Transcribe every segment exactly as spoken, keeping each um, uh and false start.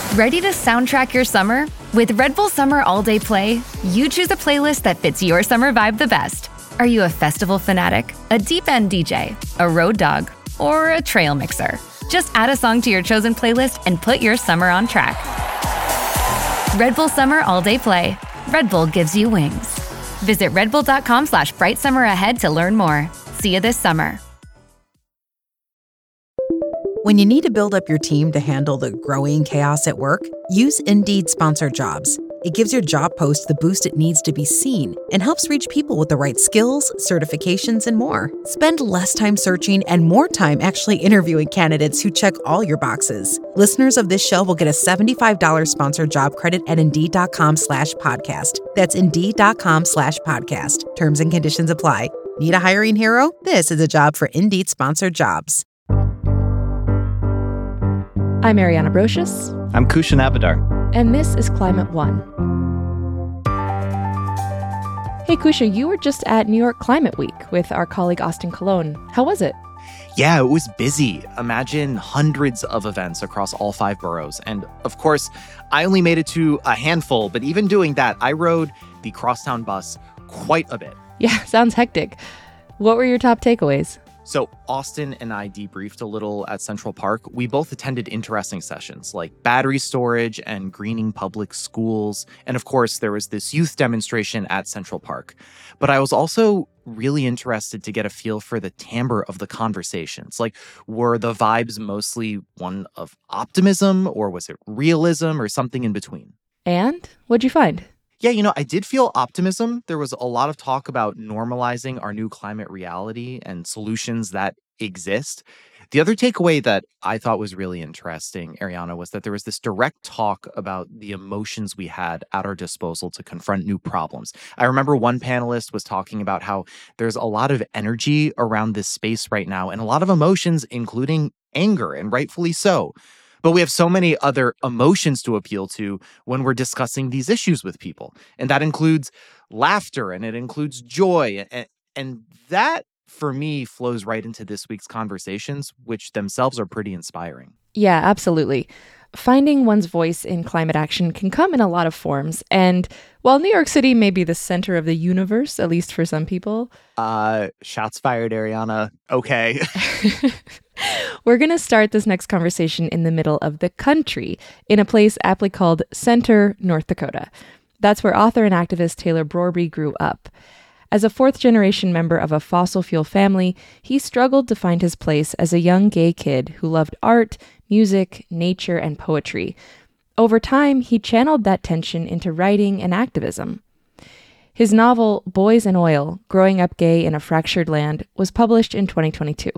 Ready to soundtrack your summer? With Red Bull Summer All Day Play, you choose a playlist that fits your summer vibe the best. Are you a festival fanatic, a deep end D J, a road dog, or a trail mixer? Just add a song to your chosen playlist and put your summer on track. Red Bull Summer All Day Play. Red Bull gives you wings. Visit redbull.com slash bright summer ahead to learn more. See you this summer. When you need to build up your team to handle the growing chaos at work, use Indeed Sponsored Jobs. It gives your job post the boost it needs to be seen and helps reach people with the right skills, certifications, and more. Spend less time searching and more time actually interviewing candidates who check all your boxes. Listeners of this show will get a seventy-five dollars sponsored job credit at Indeed.com slash podcast. That's Indeed.com slash podcast. Terms and conditions apply. Need a hiring hero? This is a job for Indeed Sponsored Jobs. I'm Ariana Brocious. I'm Kushan Abadar. And this is Climate One. Hey, Kusha, you were just at New York Climate Week with our colleague Austin Colon. How was it? Yeah, it was busy. Imagine hundreds of events across all five boroughs. And of course, I only made it to a handful, but even doing that, I rode the Crosstown bus quite a bit. Yeah, sounds hectic. What were your top takeaways? So Austin and I debriefed a little at Central Park. We both attended interesting sessions like battery storage and greening public schools. And of course, there was this youth demonstration at Central Park. But I was also really interested to get a feel for the timbre of the conversations. Like, were the vibes mostly one of optimism, or was it realism, or something in between? And what'd you find? Yeah, you know, I did feel optimism. There was a lot of talk about normalizing our new climate reality and solutions that exist. The other takeaway that I thought was really interesting, Ariana, was that there was this direct talk about the emotions we had at our disposal to confront new problems. I remember one panelist was talking about how there's a lot of energy around this space right now and a lot of emotions, including anger, and rightfully so. But we have so many other emotions to appeal to when we're discussing these issues with people. And that includes laughter, and it includes joy. And, and that, for me, flows right into this week's conversations, which themselves are pretty inspiring. Yeah, absolutely. Finding one's voice in climate action can come in a lot of forms. And while New York City may be the center of the universe, at least for some people. Uh, shots fired, Ariana. Okay. We're going to start this next conversation in the middle of the country, in a place aptly called Center, North Dakota. That's where author and activist Taylor Brorby grew up. As a fourth-generation member of a fossil fuel family, he struggled to find his place as a young gay kid who loved art, music, nature, and poetry. Over time, he channeled that tension into writing and activism. His novel, Boys and Oil, Growing Up Gay in a Fractured Land, was published in twenty twenty-two.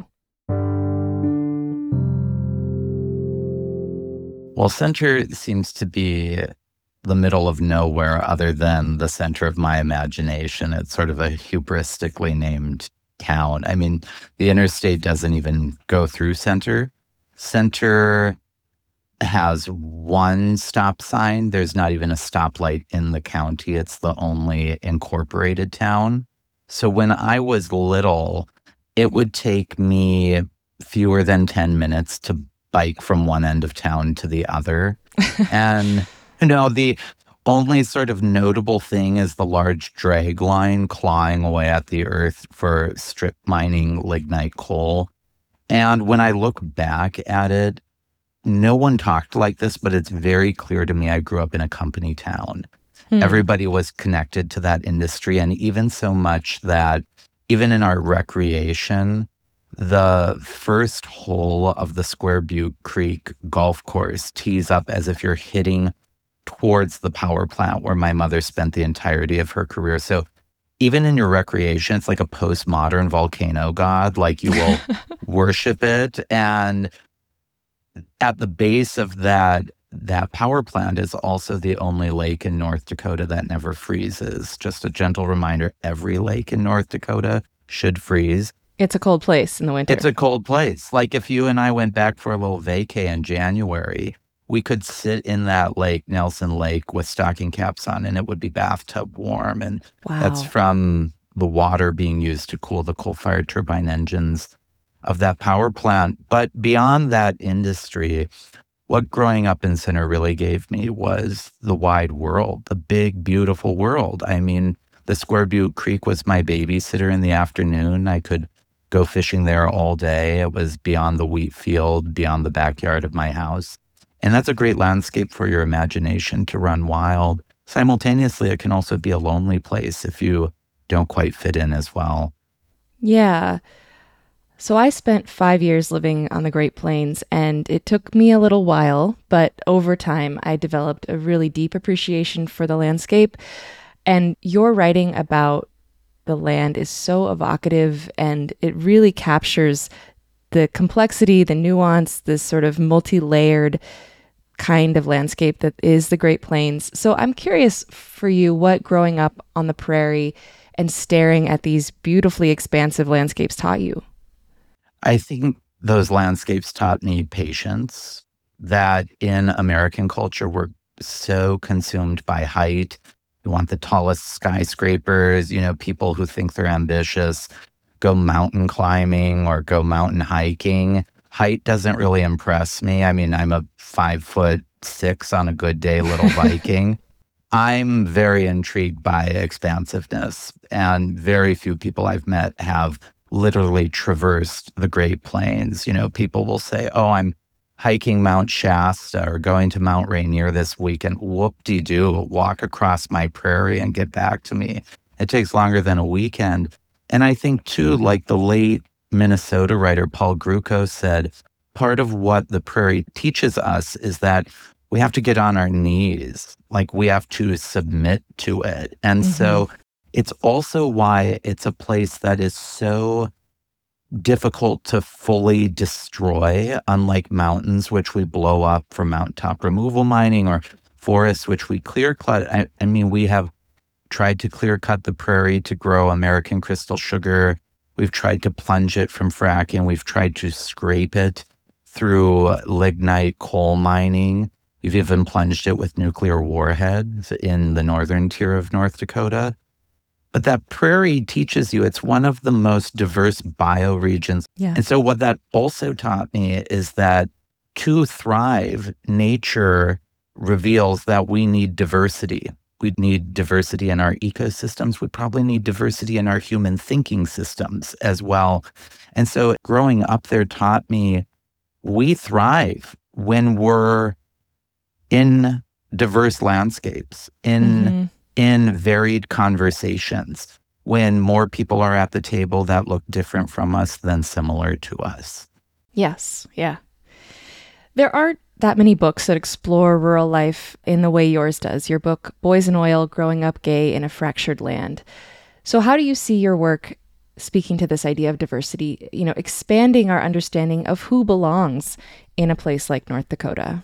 Well, Center seems to be the middle of nowhere other than the center of my imagination. It's sort of a hubristically named town. I mean, the interstate doesn't even go through Center. Center has one stop sign. There's not even a stoplight in the county. It's the only incorporated town. So when I was little, it would take me fewer than ten minutes to bike from one end of town to the other. And, you know, the only sort of notable thing is the large drag line clawing away at the earth for strip mining lignite coal. And when I look back at it, no one talked like this, but it's very clear to me I grew up in a company town. Hmm. Everybody was connected to that industry, and even so much that even in our recreation, the first hole of the Square Butte Creek golf course tees up as if you're hitting towards the power plant where my mother spent the entirety of her career. So even in your recreation, it's like a postmodern volcano god, like you will worship it. And at the base of that, that power plant is also the only lake in North Dakota that never freezes. Just a gentle reminder, every lake in North Dakota should freeze. It's a cold place in the winter. It's a cold place. Like if you and I went back for a little vacay in January, we could sit in that lake, Nelson Lake, with stocking caps on, and it would be bathtub warm. And wow. That's from the water being used to cool the coal-fired turbine engines of that power plant. But beyond that industry, what growing up in Center really gave me was the wide world, the big, beautiful world. I mean, the Square Butte Creek was my babysitter in the afternoon. I could go fishing there all day. It was beyond the wheat field, beyond the backyard of my house. And that's a great landscape for your imagination to run wild. Simultaneously, it can also be a lonely place if you don't quite fit in as well. Yeah. So I spent five years living on the Great Plains, and it took me a little while, but over time, I developed a really deep appreciation for the landscape. And your writing about the land is so evocative, and it really captures the complexity, the nuance, this sort of multi-layered kind of landscape that is the Great Plains. So I'm curious for you what growing up on the prairie and staring at these beautifully expansive landscapes taught you. I think those landscapes taught me patience, that in American culture, we're so consumed by height. We want the tallest skyscrapers, you know, people who think they're ambitious, go mountain climbing or go mountain hiking. Height doesn't really impress me. I mean, I'm a five foot six on a good day little Viking. I'm very intrigued by expansiveness, and very few people I've met have literally traversed the Great Plains. You know, people will say, oh, I'm hiking Mount Shasta or going to Mount Rainier this weekend. Whoop-de-doo, walk across my prairie and get back to me. It takes longer than a weekend. And I think, too, like the late Minnesota writer Paul Gruco said, part of what the prairie teaches us is that we have to get on our knees, like we have to submit to it. And mm-hmm. so it's also why it's a place that is so difficult to fully destroy, unlike mountains, which we blow up for mountaintop removal mining, or forests, which we clear cut. I, I mean, we have tried to clear cut the prairie to grow American crystal sugar. We've tried to plunge it from fracking. We've tried to scrape it through lignite coal mining. We've even plunged it with nuclear warheads in the northern tier of North Dakota. But that prairie teaches you it's one of the most diverse bioregions. Yeah. And so what that also taught me is that to thrive, nature reveals that we need diversity. We need diversity in our ecosystems. We probably need diversity in our human thinking systems as well. And so growing up there taught me we thrive when we're in diverse landscapes, in mm-hmm. in varied conversations, when more people are at the table that look different from us than similar to us. Yes, yeah. There aren't that many books that explore rural life in the way yours does. Your book, Boys in Oil, Growing Up Gay in a Fractured Land. So how do you see your work speaking to this idea of diversity, you know, expanding our understanding of who belongs in a place like North Dakota?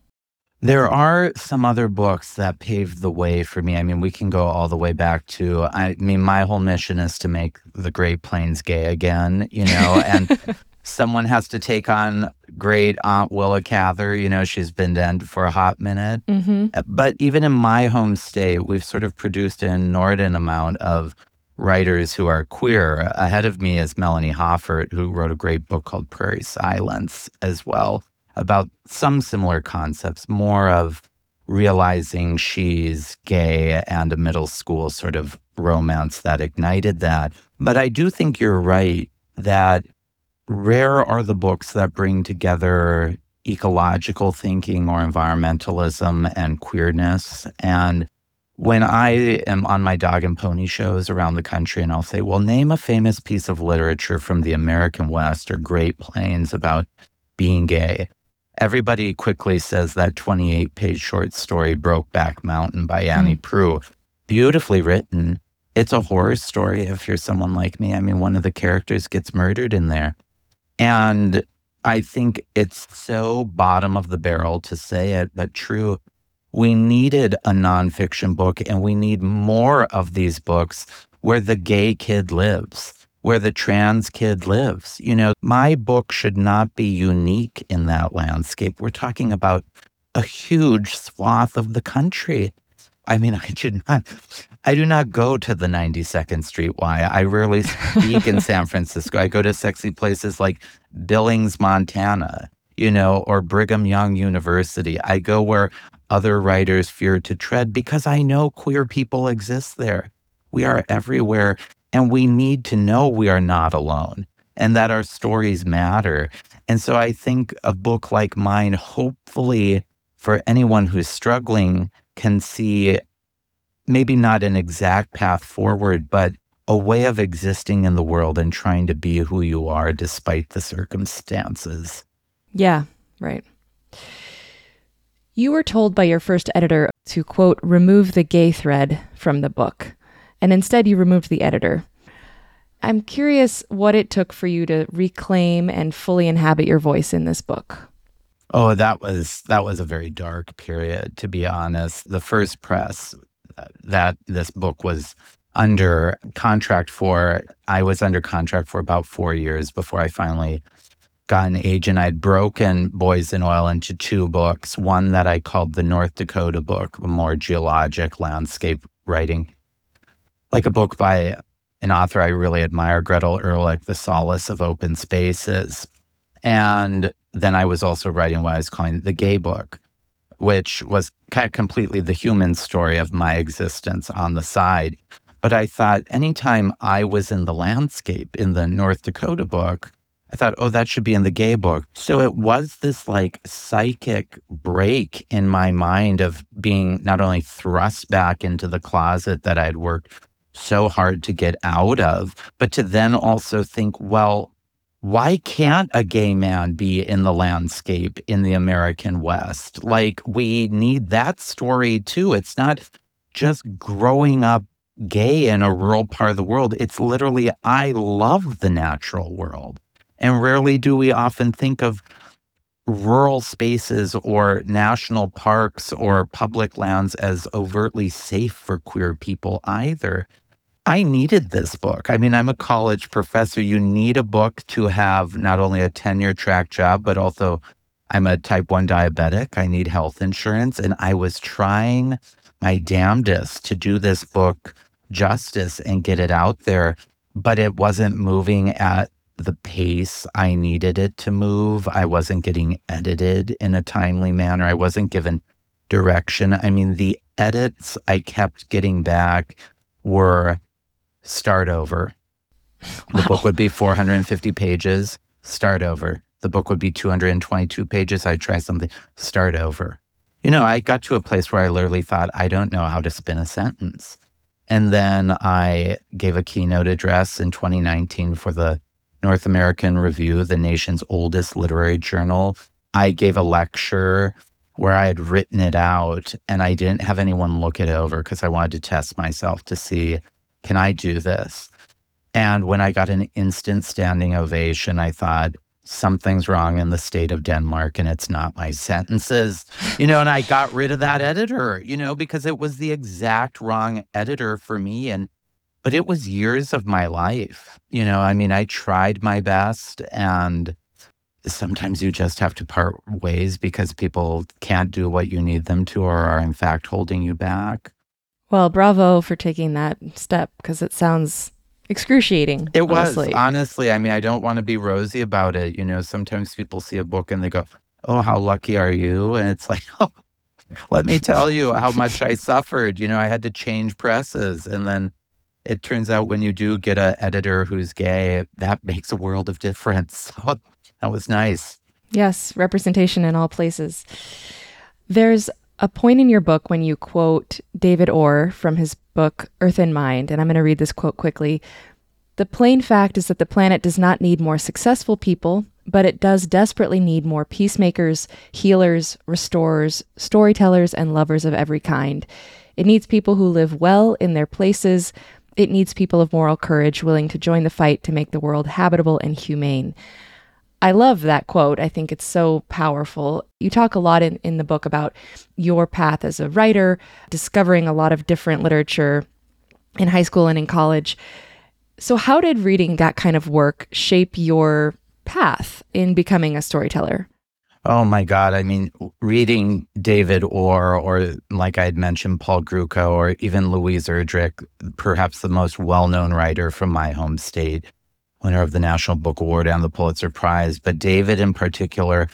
There are some other books that paved the way for me. I mean, we can go all the way back to, I mean, my whole mission is to make the Great Plains gay again, you know, and someone has to take on great Aunt Willa Cather. You know, she's been dead for a hot minute. Mm-hmm. But even in my home state, we've sort of produced an inordinate amount of writers who are queer. Ahead of me is Melanie Hoffert, who wrote a great book called Prairie Silence as well, about some similar concepts, more of realizing she's gay and a middle school sort of romance that ignited that. But I do think you're right that rare are the books that bring together ecological thinking or environmentalism and queerness. And when I am on my dog and pony shows around the country and I'll say, well, name a famous piece of literature from the American West or Great Plains about being gay, everybody quickly says that twenty-eight page short story, Brokeback Mountain by Annie mm. Proulx. Beautifully written. It's a horror story if you're someone like me. I mean, one of the characters gets murdered in there. And I think it's so bottom of the barrel to say it, but true. We needed a nonfiction book, and we need more of these books where the gay kid lives, where the trans kid lives. You know, my book should not be unique in that landscape. We're talking about a huge swath of the country. I mean, I do not, I do not go to the ninety-second Street Y. I rarely speak in San Francisco. I go to sexy places like Billings, Montana. you know, or Brigham Young University. I go where other writers fear to tread because I know queer people exist there. We are everywhere, and we need to know we are not alone and that our stories matter. And so I think a book like mine, hopefully for anyone who's struggling, can see maybe not an exact path forward, but a way of existing in the world and trying to be who you are despite the circumstances. Yeah, right. You were told by your first editor to, quote, remove the gay thread from the book, and instead you removed the editor. I'm curious what it took for you to reclaim and fully inhabit your voice in this book. Oh, that was that was a very dark period, to be honest. The first press that this book was under contract for, I was under contract for about four years before I finally got an agent. I'd broken Boys in Oil into two books, one that I called the North Dakota book, a more geologic landscape writing, like a book by an author I really admire, Gretel Ehrlich, The Solace of Open Spaces. And then I was also writing what I was calling the gay book, which was kind of completely the human story of my existence on the side. But I thought anytime I was in the landscape in the North Dakota book, I thought, oh, that should be in the gay book. So it was this like psychic break in my mind of being not only thrust back into the closet that I'd worked so hard to get out of, but to then also think, well, why can't a gay man be in the landscape in the American West? Like, we need that story too. It's not just growing up gay in a rural part of the world. It's literally, I love the natural world. And rarely do we often think of rural spaces or national parks or public lands as overtly safe for queer people either. I needed this book. I mean, I'm a college professor. You need a book to have not only a tenure track job, but also I'm a type one diabetic. I need health insurance. And I was trying my damnedest to do this book justice and get it out there, but it wasn't moving at the pace I needed it to move. I wasn't getting edited in a timely manner. I wasn't given direction. I mean, the edits I kept getting back were start over. The wow. book would be four hundred fifty pages, start over. The book would be two hundred twenty-two pages. I'd try something, start over. You know, I got to a place where I literally thought, I don't know how to spin a sentence. And then I gave a keynote address in twenty nineteen for the North American Review, the nation's oldest literary journal. I gave a lecture where I had written it out and I didn't have anyone look it over because I wanted to test myself to see, can I do this? And when I got an instant standing ovation, I thought, something's wrong in the state of Denmark and it's not my sentences, you know, and I got rid of that editor, you know, because it was the exact wrong editor for me. And But it was years of my life. You know, I mean, I tried my best, and sometimes you just have to part ways because people can't do what you need them to or are in fact holding you back. Well, bravo for taking that step, because it sounds excruciating. It was, honestly. honestly. I mean, I don't want to be rosy about it. You know, sometimes people see a book and they go, oh, how lucky are you? And it's like, oh, let me tell you how much I suffered. You know, I had to change presses, and then it turns out when you do get an editor who's gay, that makes a world of difference. So that was nice. Yes, representation in all places. There's a point in your book when you quote David Orr from his book, Earth and Mind, and I'm going to read this quote quickly. The plain fact is that the planet does not need more successful people, but it does desperately need more peacemakers, healers, restorers, storytellers, and lovers of every kind. It needs people who live well in their places. It needs people of moral courage willing to join the fight to make the world habitable and humane. I love that quote. I think it's so powerful. You talk a lot in, in the book about your path as a writer, discovering a lot of different literature in high school and in college. So how did reading that kind of work shape your path in becoming a storyteller? Oh my God. I mean, reading David Orr, or like I had mentioned, Paul Gruco, or even Louise Erdrich, perhaps the most well-known writer from my home state, winner of the National Book Award and the Pulitzer Prize. But David in particular,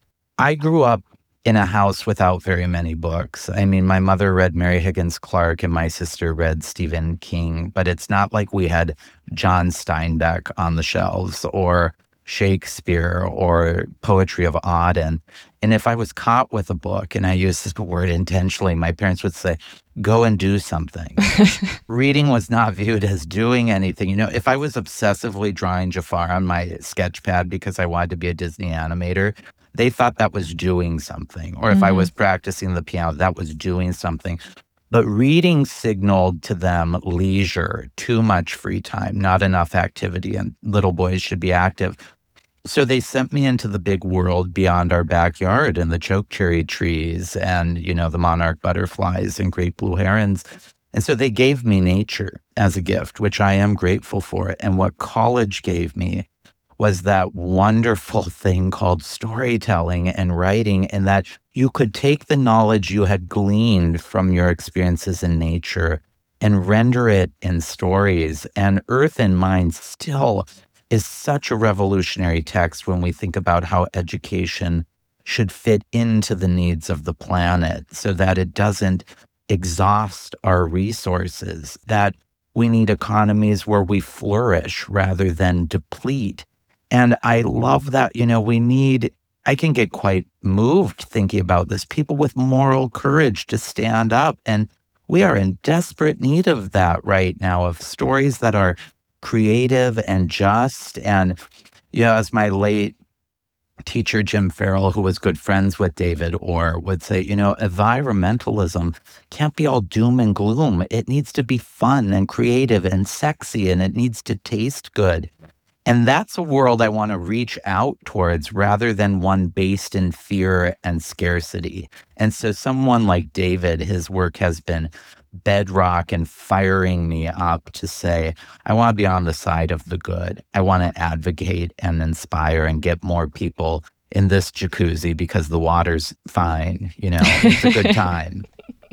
I grew up in a house without very many books. I mean, my mother read Mary Higgins Clark and my sister read Stephen King, but it's not like we had John Steinbeck on the shelves or Shakespeare or poetry of Auden. And if I was caught with a book, and I use this word intentionally, my parents would say, go and do something. Reading was not viewed as doing anything. You know, if I was obsessively drawing Jafar on my sketch pad because I wanted to be a Disney animator, they thought that was doing something. Or if mm-hmm. I was practicing the piano, that was doing something. But reading signaled to them leisure, too much free time, not enough activity, and little boys should be active. So they sent me into the big world beyond our backyard and the chokecherry trees and, you know, the monarch butterflies and great blue herons. And so they gave me nature as a gift, which I am grateful for. And what college gave me was that wonderful thing called storytelling and writing, and that you could take the knowledge you had gleaned from your experiences in nature and render it in stories. And Earth and Mind still is such a revolutionary text when we think about how education should fit into the needs of the planet so that it doesn't exhaust our resources, that we need economies where we flourish rather than deplete. And I love that, you know, we need, I can get quite moved thinking about this, people with moral courage to stand up. And we are in desperate need of that right now, of stories that are creative and just. And, you know, as my late teacher, Jim Farrell, who was good friends with David Orr, would say, you know, environmentalism can't be all doom and gloom. It needs to be fun and creative and sexy, and it needs to taste good. And that's a world I want to reach out towards rather than one based in fear and scarcity. And so someone like David, his work has been bedrock and firing me up to say, I want to be on the side of the good. I want to advocate and inspire and get more people in this jacuzzi because the water's fine. You know, it's a good time.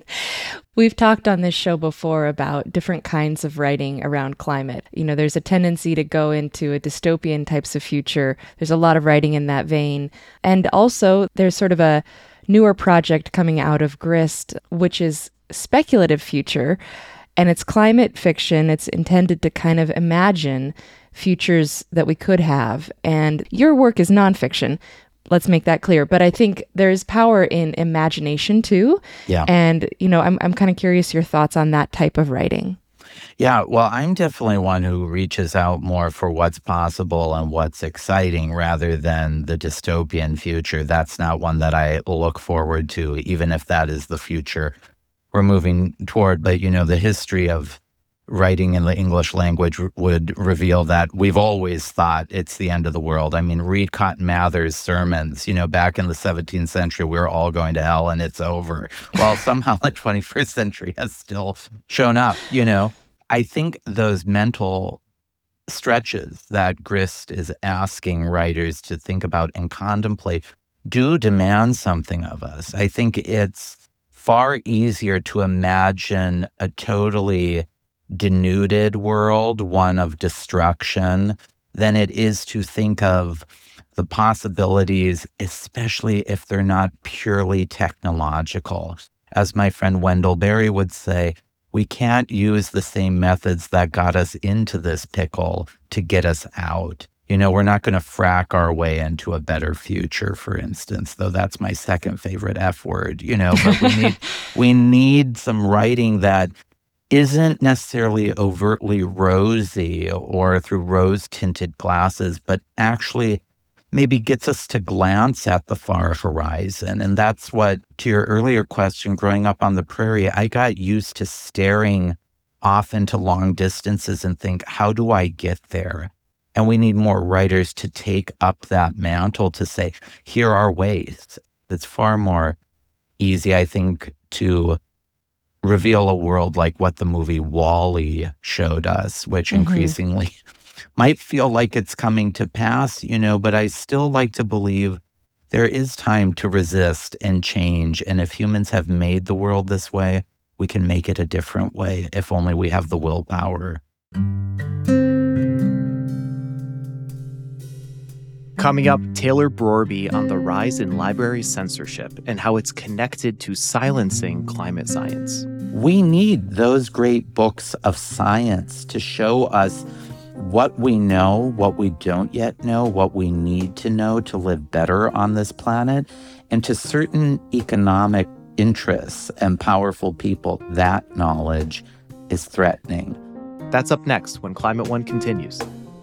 We've talked on this show before about different kinds of writing around climate. You know, there's a tendency to go into a dystopian types of future. There's a lot of writing in that vein. And also there's sort of a newer project coming out of Grist, which is speculative future, and it's climate fiction. It's intended to kind of imagine futures that we could have. And your work is nonfiction. Let's make that clear. But I think there's power in imagination too. Yeah. And, you know, I'm I'm kind of curious your thoughts on that type of writing. Yeah, well, I'm definitely one who reaches out more for what's possible and what's exciting rather than the dystopian future. That's not one that I look forward to, even if that is the future we're moving toward. But, you know, the history of writing in the English language would reveal that we've always thought it's the end of the world. I mean, read Cotton Mather's sermons. You know, back in the seventeenth century, we were all going to hell and it's over. Well, somehow the twenty-first century has still shown up, you know. I think those mental stretches that Grist is asking writers to think about and contemplate do demand something of us. I think it's far easier to imagine a totally denuded world, one of destruction, than it is to think of the possibilities, especially if they're not purely technological. As my friend Wendell Berry would say, we can't use the same methods that got us into this pickle to get us out. You know, we're not going to frack our way into a better future, for instance, though that's my second favorite F word, you know, but we need, we need some writing that isn't necessarily overtly rosy or through rose-tinted glasses, but actually maybe gets us to glance at the far horizon. And that's what, to your earlier question, growing up on the prairie, I got used to staring off into long distances and think, how do I get there? And we need more writers to take up that mantle to say, here are ways. It's far more easy, I think, to reveal a world like what the movie WALL-E showed us, which mm-hmm. increasingly might feel like it's coming to pass, you know, but I still like to believe there is time to resist and change. And if humans have made the world this way, we can make it a different way, if only we have the willpower. Coming up, Taylor Brorby on the rise in library censorship and how it's connected to silencing climate science. We need those great books of science to show us what we know, what we don't yet know, what we need to know to live better on this planet. And to certain economic interests and powerful people, that knowledge is threatening. That's up next when Climate One continues.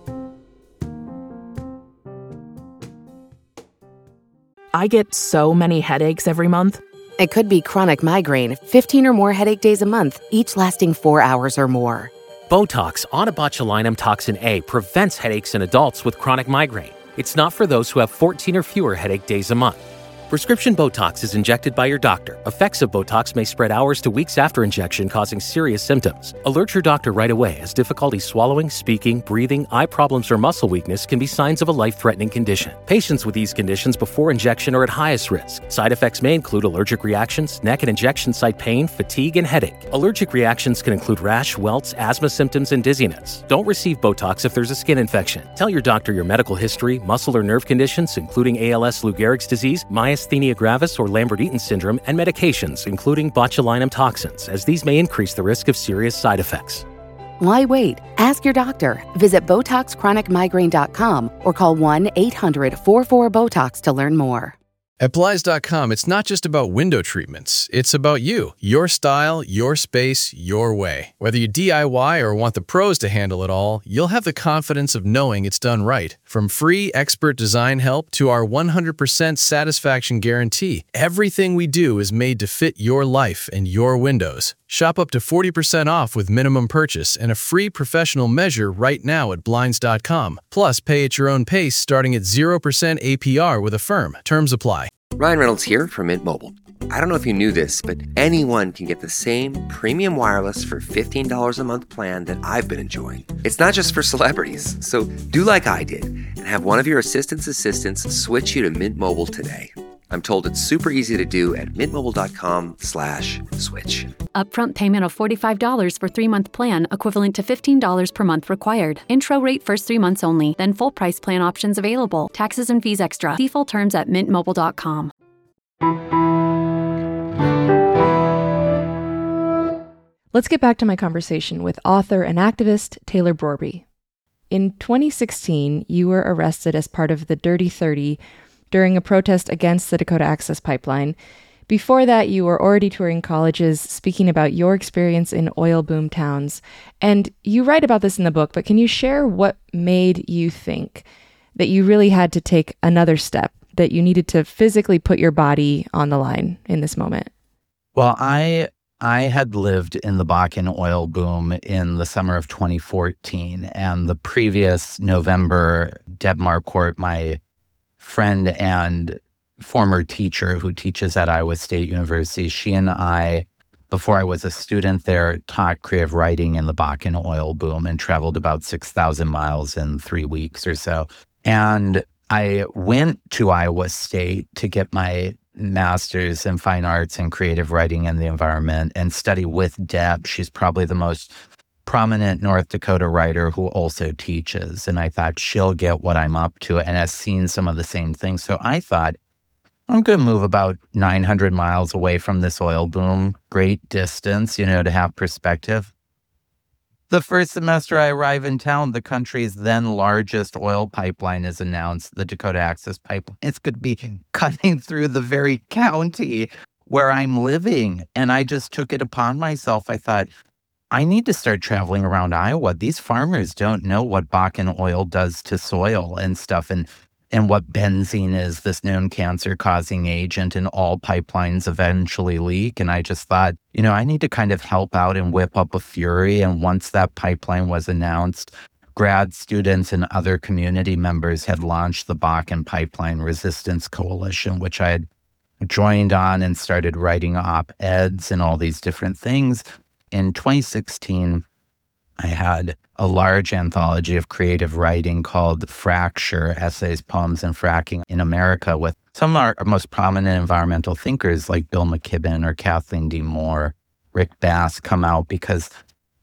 I get so many headaches every month. It could be chronic migraine, fifteen or more headache days a month, each lasting four hours or more. Botox, onabotulinum toxin A, prevents headaches in adults with chronic migraine. It's not for those who have fourteen or fewer headache days a month. Prescription Botox is injected by your doctor. Effects of Botox may spread hours to weeks after injection, causing serious symptoms. Alert your doctor right away, as difficulty swallowing, speaking, breathing, eye problems, or muscle weakness can be signs of a life-threatening condition. Patients with these conditions before injection are at highest risk. Side effects may include allergic reactions, neck and injection site pain, fatigue, and headache. Allergic reactions can include rash, welts, asthma symptoms, and dizziness. Don't receive Botox if there's a skin infection. Tell your doctor your medical history, muscle or nerve conditions, including A L S, Lou Gehrig's disease, myasthenia gravis or Lambert-Eaton syndrome, and medications, including botulinum toxins, as these may increase the risk of serious side effects. Why wait? Ask your doctor. Visit Botox Chronic Migraine dot com or call one eight hundred four four BOTOX to learn more. At Blinds dot com, it's not just about window treatments. It's about you, your style, your space, your way. Whether you D I Y or want the pros to handle it all, you'll have the confidence of knowing it's done right. From free expert design help to our one hundred percent satisfaction guarantee, everything we do is made to fit your life and your windows. Shop up to forty percent off with minimum purchase and a free professional measure right now at Blinds dot com. Plus, pay at your own pace starting at zero percent A P R with Affirm. Terms apply. Ryan Reynolds here from Mint Mobile. I don't know if you knew this, but anyone can get the same premium wireless for fifteen dollars a month plan that I've been enjoying. It's not just for celebrities. So do like I did and have one of your assistant's assistants switch you to Mint Mobile today. I'm told it's super easy to do at mintmobile.com slash switch. Upfront payment of forty-five dollars for three-month plan, equivalent to fifteen dollars per month required. Intro rate first three months only, then full price plan options available. Taxes and fees extra. See full terms at mint mobile dot com. Let's get back to my conversation with author and activist Taylor Brorby. In twenty sixteen, you were arrested as part of the Dirty thirty during a protest against the Dakota Access Pipeline. Before that, you were already touring colleges, speaking about your experience in oil boom towns. And you write about this in the book, but can you share what made you think that you really had to take another step, that you needed to physically put your body on the line in this moment? Well, I I had lived in the Bakken oil boom in the summer of twenty fourteen, and the previous November, Deb Marquardt, my friend and former teacher who teaches at Iowa State University, she and I, before I was a student there, taught creative writing in the Bakken oil boom and traveled about six thousand miles in three weeks or so. And I went to Iowa State to get my master's in fine arts and creative writing and the environment and study with Deb. She's probably the most prominent North Dakota writer who also teaches. And I thought she'll get what I'm up to and has seen some of the same things. So I thought, I'm going to move about nine hundred miles away from this oil boom. Great distance, you know, to have perspective. The first semester I arrive in town, the country's then largest oil pipeline is announced, the Dakota Access Pipeline. It's going to be cutting through the very county where I'm living. And I just took it upon myself. I thought, I need to start traveling around Iowa. These farmers don't know what Bakken oil does to soil and stuff, and and what benzene is, this known cancer-causing agent, and all pipelines eventually leak. And I just thought, you know, I need to kind of help out and whip up a fury. And once that pipeline was announced, grad students and other community members had launched the Bakken Pipeline Resistance Coalition, which I had joined on and started writing op-eds and all these different things. In twenty sixteen, I had a large anthology of creative writing called Fracture, Essays, Poems, and Fracking in America, with some of our most prominent environmental thinkers like Bill McKibben or Kathleen D. Moore, Rick Bass come out, because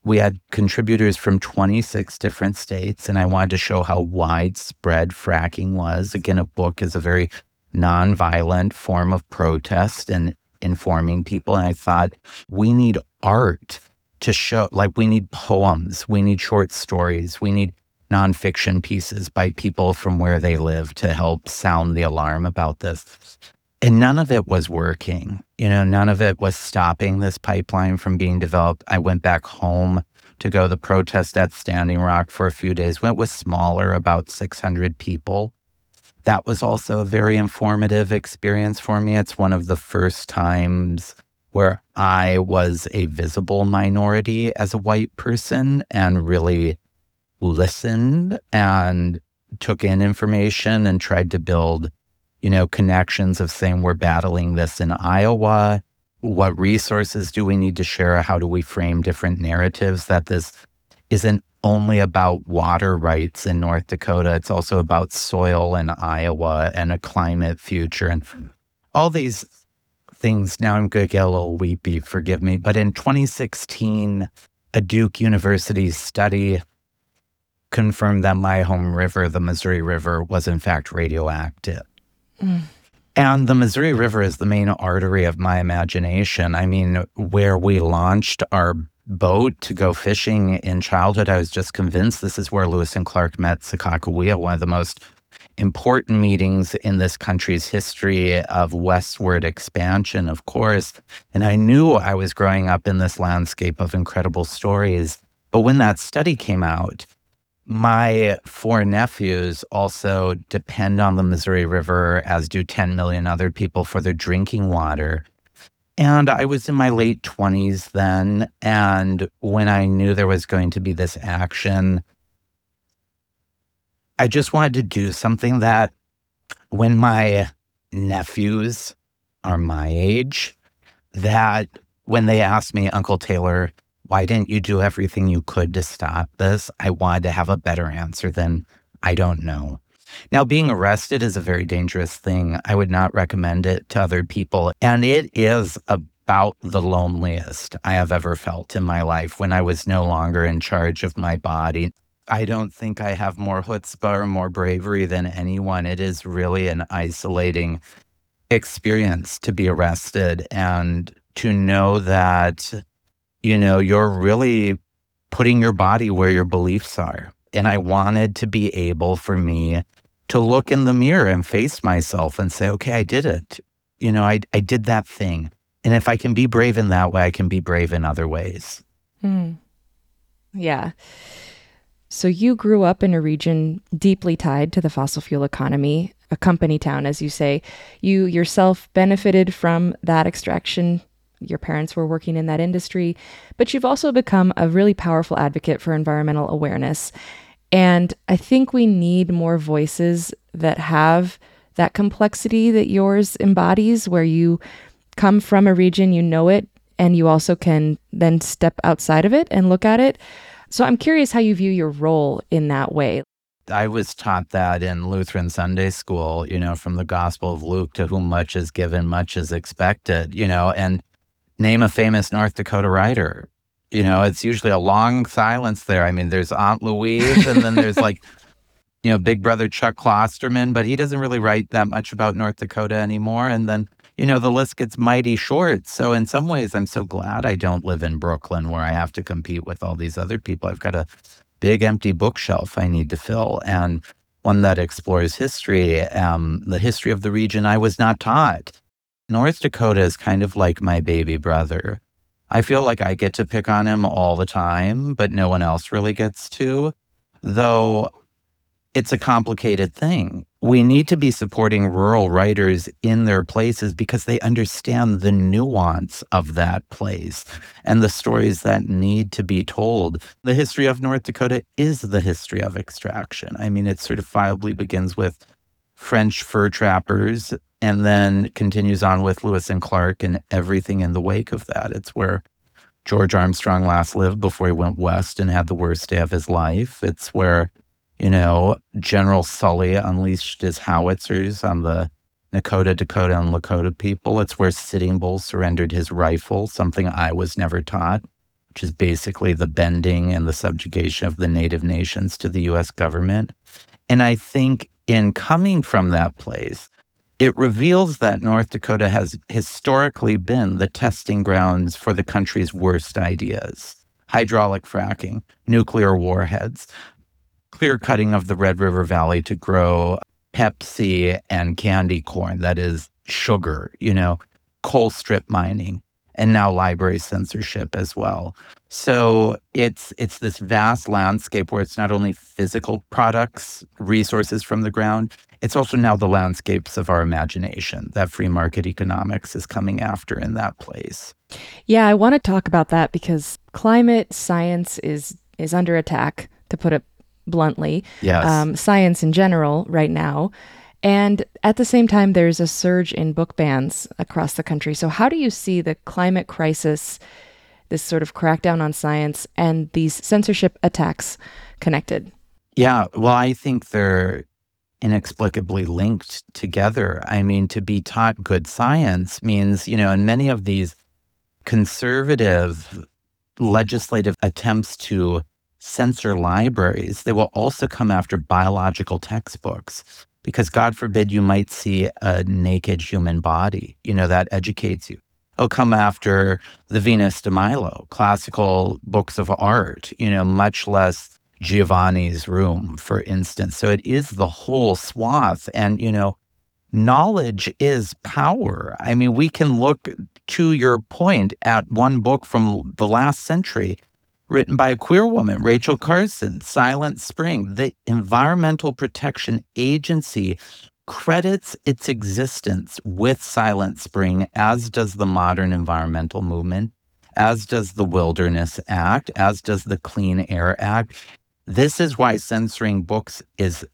We had contributors from twenty-six different states, and I wanted to show how widespread fracking was. Again, a book is a very nonviolent form of protest and informing people. And I thought, we need art to show, like, we need poems, we need short stories, we need nonfiction pieces by people from where they live to help sound the alarm about this. And none of it was working. You know, none of it was stopping this pipeline from being developed. I went back home to go to the protest at Standing Rock for a few days when it was smaller, about six hundred people. That was also a very informative experience for me. It's one of the first times where I was a visible minority as a white person and really listened and took in information and tried to build, you know, connections of saying we're battling this in Iowa. What resources do we need to share? How do we frame different narratives that this isn't only about water rights in North Dakota? It's also about soil in Iowa and a climate future and all these things. Now I'm going to get a little weepy, forgive me. But in twenty sixteen, a Duke University study confirmed that my home river, the Missouri River, was in fact radioactive. Mm. And the Missouri River is the main artery of my imagination. I mean, where we launched our boat to go fishing in childhood, I was just convinced this is where Lewis and Clark met Sakakawea, one of the most important meetings in this country's history of westward expansion, of course. And I knew I was growing up in this landscape of incredible stories. But when that study came out, my four nephews also depend on the Missouri River, as do ten million other people, for their drinking water. And I was in my late twenties then, and when I knew there was going to be this action, I just wanted to do something that when my nephews are my age, that when they asked me, Uncle Taylor, why didn't you do everything you could to stop this? I wanted to have a better answer than, I don't know. Now, being arrested is a very dangerous thing. I would not recommend it to other people. And it is about the loneliest I have ever felt in my life when I was no longer in charge of my body. I don't think I have more chutzpah or more bravery than anyone. It is really an isolating experience to be arrested and to know that, you know, you're really putting your body where your beliefs are. And I wanted to be able for me to look in the mirror and face myself and say, okay, I did it. You know, I, I did that thing. And if I can be brave in that way, I can be brave in other ways. Mm. Yeah. So you grew up in a region deeply tied to the fossil fuel economy, a company town, as you say. You yourself benefited from that extraction. Your parents were working in that industry, but you've also become a really powerful advocate for environmental awareness. And I think we need more voices that have that complexity that yours embodies, where you come from a region, you know it, and you also can then step outside of it and look at it. So I'm curious how you view your role in that way. I was taught that in Lutheran Sunday school, you know, from the Gospel of Luke, to whom much is given, much is expected, you know, and name a famous North Dakota writer. You know, it's usually a long silence there. I mean, there's Aunt Louise, and then there's like, you know, Big Brother Chuck Klosterman, but he doesn't really write that much about North Dakota anymore. And then, you know, the list gets mighty short. So in some ways, I'm so glad I don't live in Brooklyn where I have to compete with all these other people. I've got a big empty bookshelf I need to fill, and one that explores history, um, the history of the region I was not taught. North Dakota is kind of like my baby brother. I feel like I get to pick on him all the time, but no one else really gets to, though it's a complicated thing. We need to be supporting rural writers in their places because they understand the nuance of that place and the stories that need to be told. The history of North Dakota is the history of extraction. I mean, it certifiably begins with French fur trappers and then continues on with Lewis and Clark and everything in the wake of that. It's where George Armstrong last lived before he went west and had the worst day of his life. It's where, you know, General Sully unleashed his howitzers on the Nakota, Dakota, and Lakota people. It's where Sitting Bull surrendered his rifle, something I was never taught. which is basically the bending and the subjugation of the native nations to the U S government. And I think in coming from that place, it reveals that North Dakota has historically been the testing grounds for the country's worst ideas. Hydraulic fracking, nuclear warheads, clear cutting of the Red River Valley to grow Pepsi and candy corn, that is sugar, you know, coal strip mining, and now library censorship as well. So it's it's this vast landscape where it's not only physical products, resources from the ground, it's also now the landscapes of our imagination that free market economics is coming after in that place. Yeah, I want to talk about that because climate science is is under attack, to put it bluntly. Yes. Um, science in general right now. And at the same time, there's a surge in book bans across the country. So how do you see the climate crisis, this sort of crackdown on science, and these censorship attacks connected? Yeah, well, I think they're inexplicably linked together. I mean, to be taught good science means, you know, in many of these conservative legislative attempts to censor libraries, they will also come after biological textbooks. Because God forbid you might see a naked human body, you know, that educates you. They'll come after the Venus de Milo, classical books of art, you know, much less Giovanni's Room, for instance. So it is the whole swath. And, you know, knowledge is power. I mean, we can look, to your point, at one book from the last century written by a queer woman, Rachel Carson, Silent Spring. The Environmental Protection Agency credits its existence with Silent Spring, as does the modern environmental movement, as does the Wilderness Act, as does the Clean Air Act. This is why censoring books is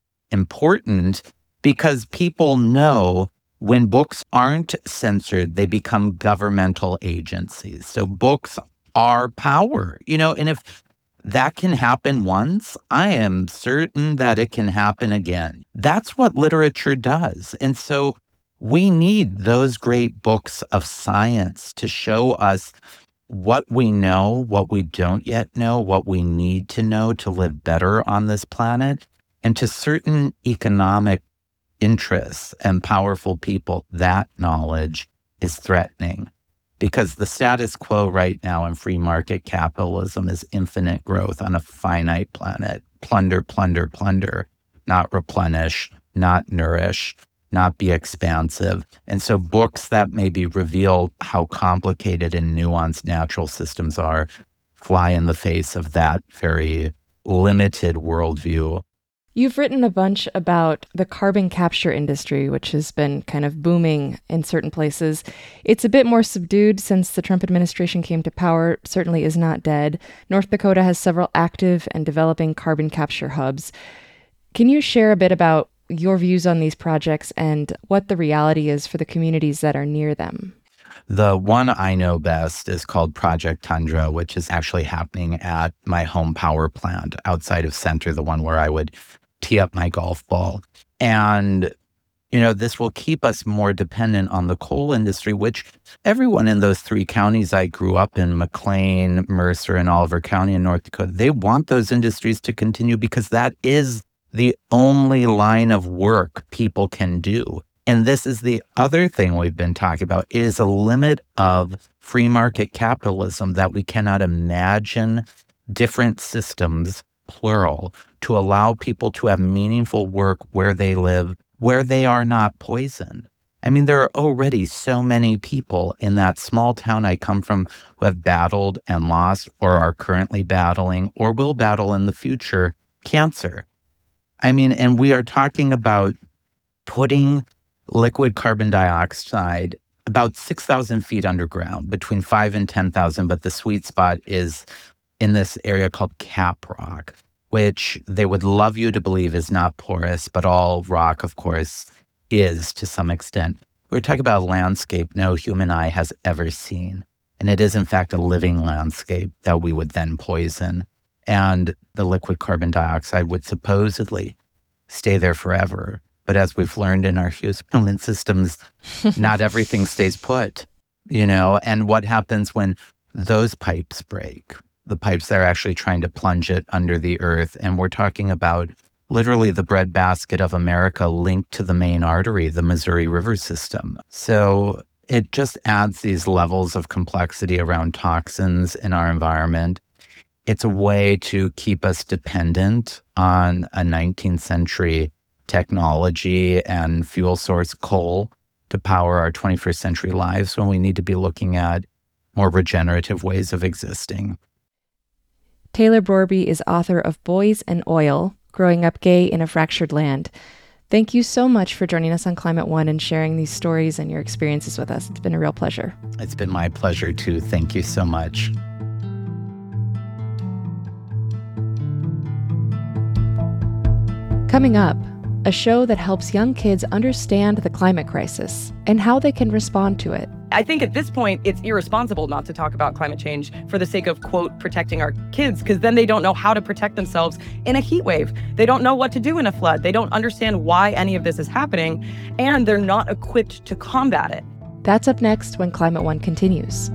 important, because people know when books aren't censored, they become governmental agencies. So books are power, you know, and if that can happen once, I am certain that it can happen again. That's what literature does. And so we need those great books of science to show us what we know, what we don't yet know, what we need to know to live better on this planet. And to certain economic interests and powerful people, that knowledge is threatening. Because the status quo right now in free market capitalism is infinite growth on a finite planet. Plunder, plunder, plunder, not replenish, not nourish, not be expansive. And so books that maybe reveal how complicated and nuanced natural systems are fly in the face of that very limited worldview. You've written a bunch about the carbon capture industry, which has been kind of booming in certain places. It's a bit more subdued since the Trump administration came to power, certainly is not dead. North Dakota has several active and developing carbon capture hubs. Can you share a bit about your views on these projects and what the reality is for the communities that are near them? The one I know best is called Project Tundra, which is actually happening at my home power plant outside of Center, the one where I would tee up my golf ball. And, you know, this will keep us more dependent on the coal industry, which everyone in those three counties I grew up in, McLean, Mercer, and Oliver County in North Dakota, they want those industries to continue because that is the only line of work people can do. And this is the other thing we've been talking about. It is a limit of free market capitalism that we cannot imagine different systems, plural, to allow people to have meaningful work where they live, where they are not poisoned. I mean, there are already so many people in that small town I come from who have battled and lost or are currently battling or will battle in the future cancer. I mean, and we are talking about putting liquid carbon dioxide about six thousand feet underground, between five and ten thousand, but the sweet spot is in this area called Cap Rock, which they would love you to believe is not porous, but all rock, of course, is to some extent. We're talking about a landscape no human eye has ever seen. And it is, in fact, a living landscape that we would then poison. And the liquid carbon dioxide would supposedly stay there forever. But as we've learned in our human systems, not everything stays put, you know, and what happens when those pipes break. The pipes that are actually trying to plunge it under the earth. And we're talking about literally the breadbasket of America linked to the main artery, the Missouri River system. So it just adds these levels of complexity around toxins in our environment. It's a way to keep us dependent on a nineteenth century technology and fuel source coal to power our twenty-first century lives when we need to be looking at more regenerative ways of existing. Taylor Brorby is author of Boys and Oil, Growing Up Gay in a Fractured Land. Thank you so much for joining us on Climate One and sharing these stories and your experiences with us. It's been a real pleasure. It's been my pleasure too. Thank you so much. Coming up, a show that helps young kids understand the climate crisis and how they can respond to it. I think at this point, it's irresponsible not to talk about climate change for the sake of, quote, protecting our kids, because then they don't know how to protect themselves in a heat wave. They don't know what to do in a flood. They don't understand why any of this is happening, and they're not equipped to combat it. That's up next when Climate One continues.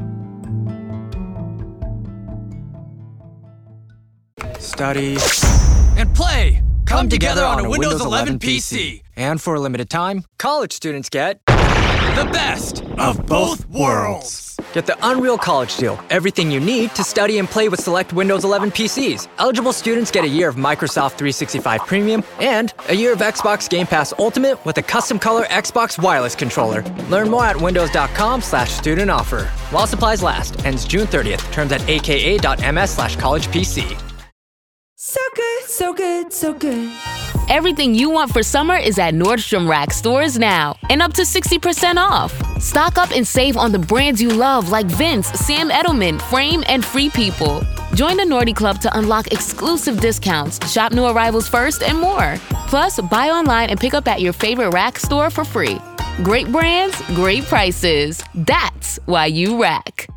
Study and play come together on a Windows eleven P C. And for a limited time, college students get the best of both worlds. Get the Unreal College Deal. Everything you need to study and play with select Windows eleven P Cs. Eligible students get a year of Microsoft three sixty-five Premium and a year of Xbox Game Pass Ultimate with a custom color Xbox wireless controller. Learn more at windows.com slash student offer. While supplies last. Ends June thirtieth. Terms at aka.ms slash college PC. So good, so good, so good. Everything you want for summer is at Nordstrom Rack stores now, and up to sixty percent off. Stock up and save on the brands you love like Vince, Sam Edelman, Frame, and Free People. Join the Nordy Club to unlock exclusive discounts, shop new arrivals first, and more. Plus, buy online and pick up at your favorite Rack store for free. Great brands, great prices. That's why you Rack.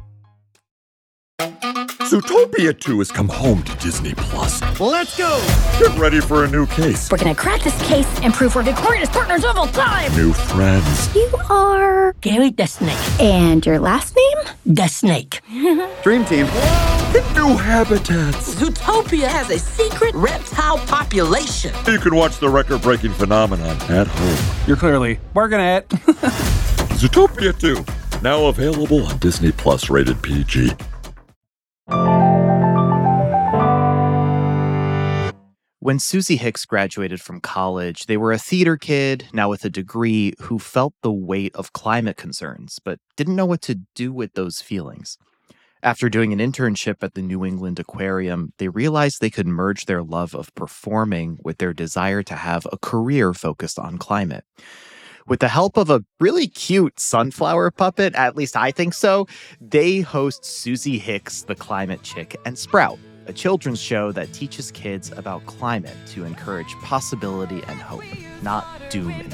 Zootopia two has come home to Disney Plus. Let's go! Get ready for a new case. We're gonna crack this case and prove we're the greatest partners of all time! New friends. You are Gary the Snake. And your last name? The Snake. Dream Team. And new habitats. Zootopia has a secret reptile population. You can watch the record-breaking phenomenon at home. You're clearly working it. Zootopia two, now available on Disney Plus, rated P G. When Susie Hicks graduated from college, they were a theater kid, now with a degree, who felt the weight of climate concerns, but didn't know what to do with those feelings. After doing an internship at the New England Aquarium, they realized they could merge their love of performing with their desire to have a career focused on climate. With the help of a really cute sunflower puppet, at least I think so, they host Susie Hicks, the Climate Chick, and Sprout, a children's show that teaches kids about climate to encourage possibility and hope, not doom and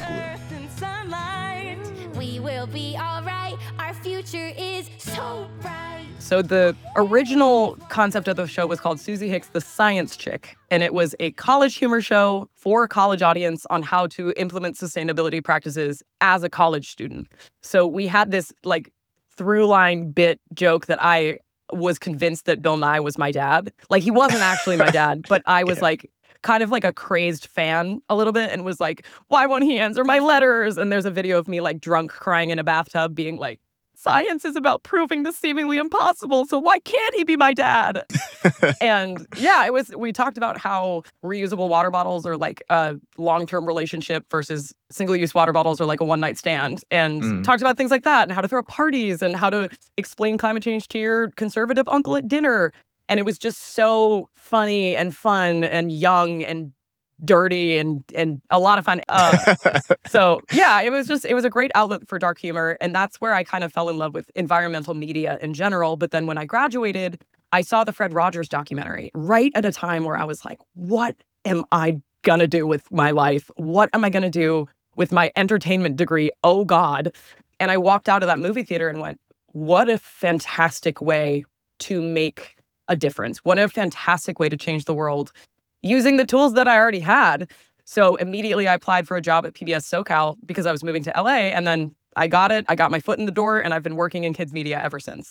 gloom. We will be all right. Our future is so bright. So the original concept of the show was called Susie Hicks, the Science Chick. And it was a college humor show for a college audience on how to implement sustainability practices as a college student. So we had this like through line bit joke that I was convinced that Bill Nye was my dad. Like, he wasn't actually my dad, but I was yeah. like kind of like a crazed fan a little bit and was like, why won't he answer my letters? And there's a video of me like drunk crying in a bathtub being like, science is about proving the seemingly impossible, so why can't he be my dad? And yeah, it was, we talked about how reusable water bottles are like a long-term relationship versus single-use water bottles are like a one-night stand, and mm. talked about things like that and how to throw parties and how to explain climate change to your conservative uncle at dinner. And it was just so funny and fun and young and dirty and and a lot of fun. Uh, so yeah, it was just, it was a great outlet for dark humor. And that's where I kind of fell in love with environmental media in general. But then when I graduated, I saw the Fred Rogers documentary right at a time where I was like, what am I gonna do with my life? What am I gonna do with my entertainment degree? Oh God. And I walked out of that movie theater and went, what a fantastic way to make a difference. What a fantastic way to change the world using the tools that I already had. So immediately I applied for a job at P B S SoCal because I was moving to L A, and then I got it. I got my foot in the door, and I've been working in kids media ever since.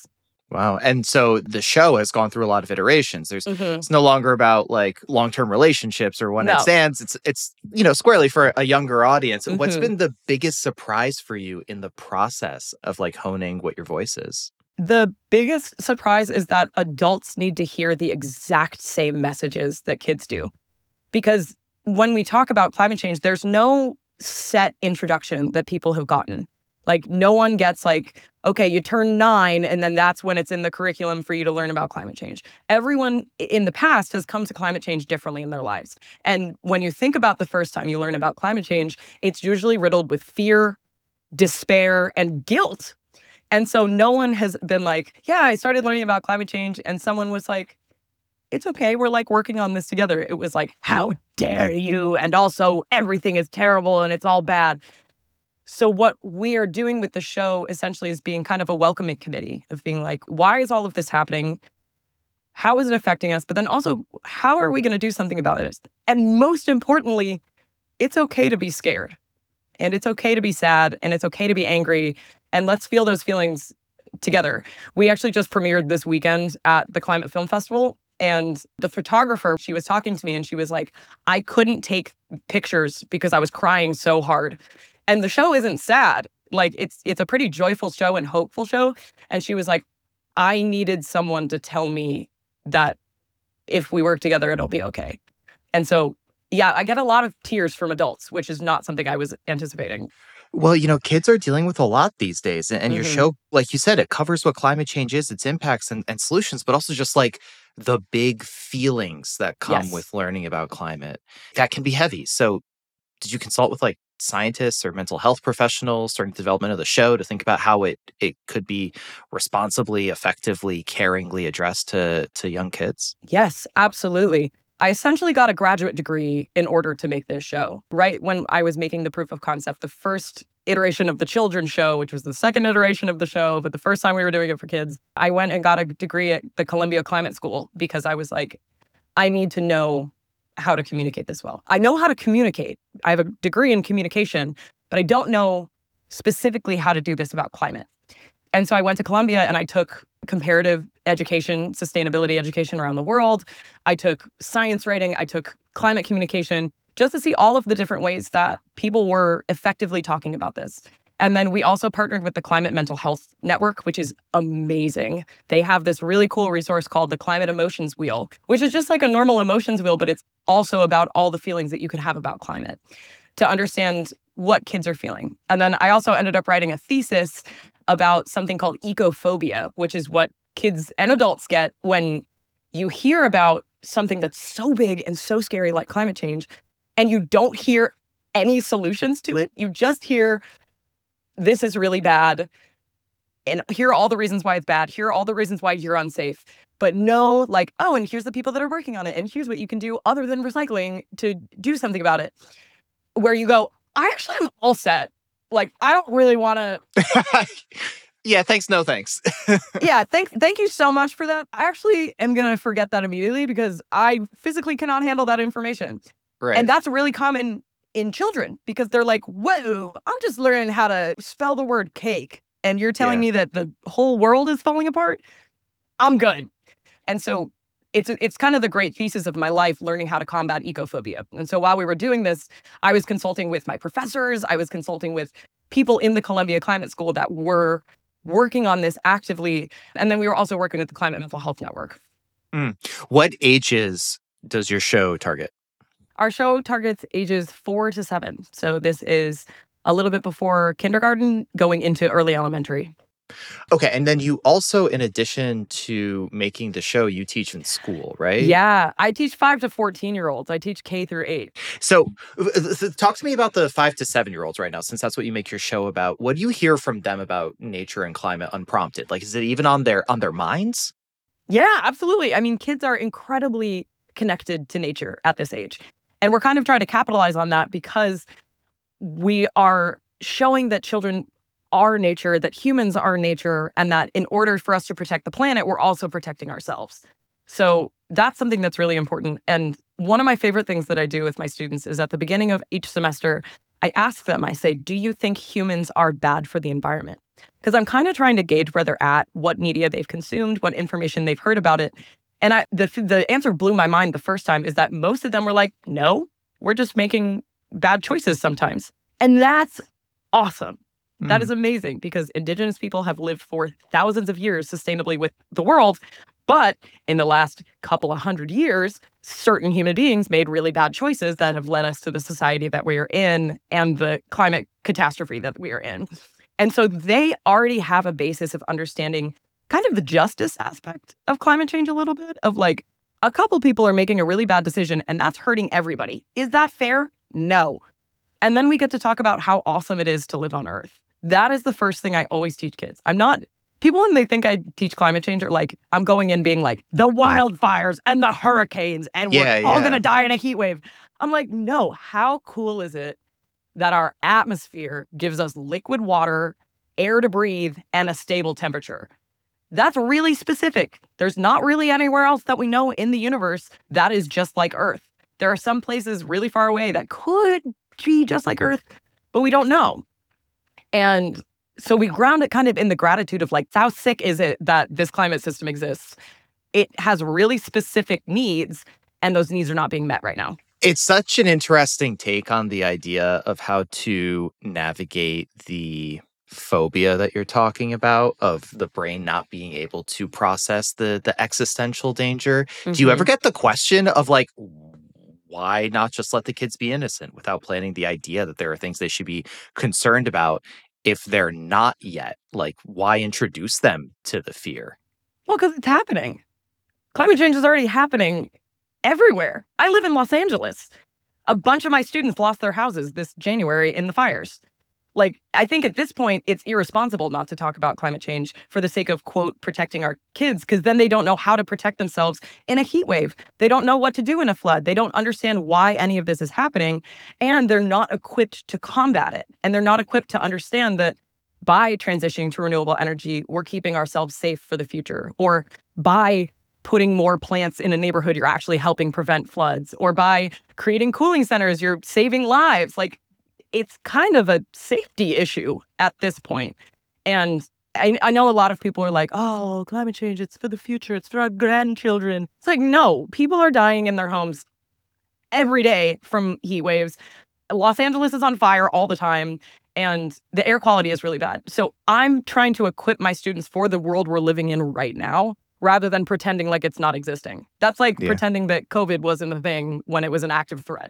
Wow. And so the show has gone through a lot of iterations. There's Mhm. It's no longer about like long-term relationships or one night No. stands. It's it's you know, squarely for a younger audience. What's Mhm. been the biggest surprise for you in the process of like honing what your voice is? The biggest surprise is that adults need to hear the exact same messages that kids do. Because when we talk about climate change, there's no set introduction that people have gotten. Like, no one gets like, okay, you turn nine, and then that's when it's in the curriculum for you to learn about climate change. Everyone in the past has come to climate change differently in their lives. And when you think about the first time you learn about climate change, it's usually riddled with fear, despair, and guilt. And so no one has been like, yeah, I started learning about climate change, and someone was like, it's okay, we're like working on this together. It was like, how dare you? And also everything is terrible and it's all bad. So what we are doing with the show essentially is being kind of a welcoming committee of being like, why is all of this happening? How is it affecting us? But then also, how are we going to do something about it? And most importantly, it's okay to be scared. And it's okay to be sad. And it's okay to be angry. And let's feel those feelings together. We actually just premiered this weekend at the Climate Film Festival. And the photographer, she was talking to me and she was like, I couldn't take pictures because I was crying so hard. And the show isn't sad. Like, it's it's a pretty joyful show and hopeful show. And she was like, I needed someone to tell me that if we work together, it'll be okay. And so, yeah, I get a lot of tears from adults, which is not something I was anticipating. Well, you know, kids are dealing with a lot these days. And, and your Mhm. show, like you said, it covers what climate change is, its impacts and, and solutions, but also just like the big feelings that come Yes. with learning about climate. That can be heavy. So did you consult with like scientists or mental health professionals during the development of the show to think about how it it could be responsibly, effectively, caringly addressed to to young kids? Yes, absolutely. I essentially got a graduate degree in order to make this show. Right when I was making the proof of concept, the first iteration of the children's show, which was the second iteration of the show, but the first time we were doing it for kids, I went and got a degree at the Columbia Climate School because I was like, I need to know how to communicate this well. I know how to communicate. I have a degree in communication, but I don't know specifically how to do this about climate. And so I went to Columbia and I took comparative education, sustainability education around the world. I took science writing. I took climate communication just to see all of the different ways that people were effectively talking about this. And then we also partnered with the Climate Mental Health Network, which is amazing. They have this really cool resource called the Climate Emotions Wheel, which is just like a normal emotions wheel, but it's also about all the feelings that you could have about climate to understand what kids are feeling. And then I also ended up writing a thesis about something called ecophobia, which is what kids and adults get when you hear about something that's so big and so scary like climate change, and you don't hear any solutions to it. You just hear, this is really bad, and here are all the reasons why it's bad. Here are all the reasons why you're unsafe. But no, like, oh, and here's the people that are working on it, and here's what you can do other than recycling to do something about it. Where you go, I actually am all set. Like, I don't really want to. Yeah, thanks, no thanks. yeah, thank thank you so much for that. I actually am gonna forget that immediately because I physically cannot handle that information. Right. And that's really common in children because they're like, whoa, I'm just learning how to spell the word cake. And you're telling Yeah. me that the whole world is falling apart? I'm good. And so it's it's kind of the great thesis of my life, learning how to combat ecophobia. And so while we were doing this, I was consulting with my professors. I was consulting with people in the Columbia Climate School that were working on this actively. And then we were also working with the Climate Mental Health Network. Mm. What ages does your show target? Our show targets ages four to seven. So this is a little bit before kindergarten, going into early elementary. Okay, and then you also, in addition to making the show, you teach in school, right? Yeah, I teach five to fourteen year olds. I teach K through eight. So uh, th- talk to me about the five to seven year olds right now, since that's what you make your show about. What do you hear from them about nature and climate unprompted? Like, is it even on their on their minds? Yeah, absolutely. I mean, kids are incredibly connected to nature at this age. And we're kind of trying to capitalize on that because we are showing that children are nature, that humans are nature, and that in order for us to protect the planet, we're also protecting ourselves. So that's something that's really important. And one of my favorite things that I do with my students is at the beginning of each semester, I ask them, I say, do you think humans are bad for the environment? Because I'm kind of trying to gauge where they're at, what media they've consumed, what information they've heard about it. And I, the the answer blew my mind the first time is that most of them were like, no, we're just making bad choices sometimes. And that's awesome. Mm. That is amazing because Indigenous people have lived for thousands of years sustainably with the world. But in the last couple of hundred years, certain human beings made really bad choices that have led us to the society that we are in and the climate catastrophe that we are in. And so they already have a basis of understanding kind of the justice aspect of climate change a little bit, of like, a couple people are making a really bad decision and that's hurting everybody. Is that fair? No. And then we get to talk about how awesome it is to live on Earth. That is the first thing I always teach kids. I'm not, people when they think I teach climate change are like, I'm going in being like, the wildfires and the hurricanes and Yeah, we're all yeah. going to die in a heat wave. I'm like, no, how cool is it that our atmosphere gives us liquid water, air to breathe, and a stable temperature? That's really specific. There's not really anywhere else that we know in the universe that is just like Earth. There are some places really far away that could be just like Earth, but we don't know. And so we ground it kind of in the gratitude of like, how sick is it that this climate system exists? It has really specific needs, and those needs are not being met right now. It's such an interesting take on the idea of how to navigate the phobia that you're talking about, of the brain not being able to process the the existential danger. Mm-hmm. Do you ever get the question of like, why not just let the kids be innocent without planting the idea that there are things they should be concerned about if they're not yet? Like, why introduce them to the fear? Well, because it's happening. Climate change is already happening everywhere. I live in Los Angeles. A bunch of my students lost their houses this January in the fires. Like, I think at this point, it's irresponsible not to talk about climate change for the sake of, quote, protecting our kids, because then they don't know how to protect themselves in a heat wave. They don't know what to do in a flood. They don't understand why any of this is happening, and they're not equipped to combat it. And they're not equipped to understand that by transitioning to renewable energy, we're keeping ourselves safe for the future. Or by putting more plants in a neighborhood, you're actually helping prevent floods. Or by creating cooling centers, you're saving lives. Like, it's kind of a safety issue at this point. And I, I know a lot of people are like, oh, climate change, it's for the future. It's for our grandchildren. It's like, no, people are dying in their homes every day from heat waves. Los Angeles is on fire all the time, and the air quality is really bad. So I'm trying to equip my students for the world we're living in right now, rather than pretending like it's not existing. That's like yeah. pretending that COVID wasn't a thing when it was an active threat.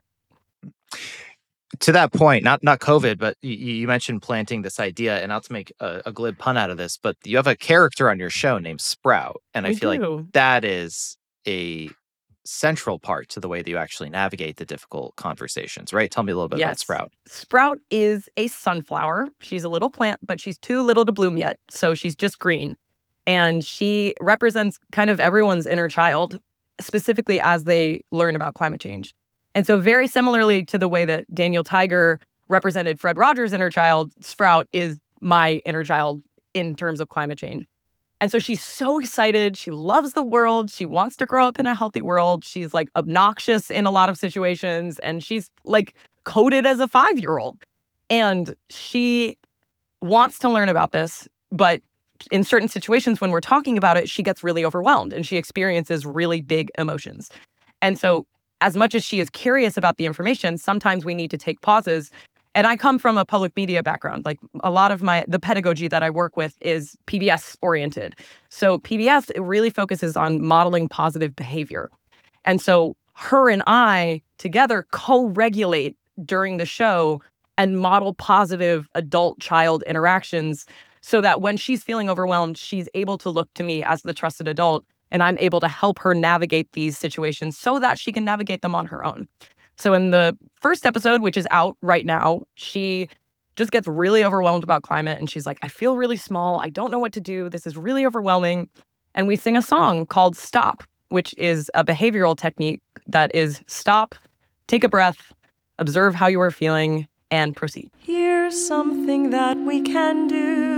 To that point, not not COVID, but you, you mentioned planting this idea, and not to make a, a glib pun out of this, but you have a character on your show named Sprout, and I We feel do. like that is a central part to the way that you actually navigate the difficult conversations, right? Tell me a little bit about Yes. Sprout. Sprout is a sunflower. She's a little plant, but she's too little to bloom yet, so she's just green. And she represents kind of everyone's inner child, specifically as they learn about climate change. And so very similarly to the way that Daniel Tiger represented Fred Rogers' inner child, Sprout is my inner child in terms of climate change. And so she's so excited. She loves the world. She wants to grow up in a healthy world. She's like obnoxious in a lot of situations. And she's like coded as a five-year-old. And she wants to learn about this. But in certain situations when we're talking about it, she gets really overwhelmed and she experiences really big emotions. And so as much as she is curious about the information, sometimes we need to take pauses. And I come from a public media background. Like a lot of my, the pedagogy that I work with is P B S oriented. So P B S, it really focuses on modeling positive behavior. And so her and I together co-regulate during the show and model positive adult-child interactions so that when she's feeling overwhelmed, she's able to look to me as the trusted adult, and I'm able to help her navigate these situations so that she can navigate them on her own. So in the first episode, which is out right now, she just gets really overwhelmed about climate. And she's like, I feel really small. I don't know what to do. This is really overwhelming. And we sing a song called Stop, which is a behavioral technique that is stop, take a breath, observe how you are feeling, and proceed. Here's something that we can do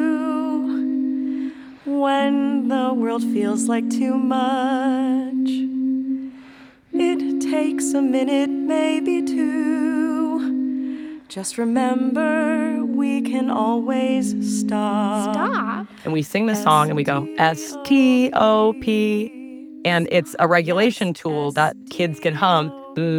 when the world feels like too much. It takes a minute, maybe two, Just remember, we can always stop. Stop? And we sing this song and we go S T O P. And it's a regulation tool that kids can hum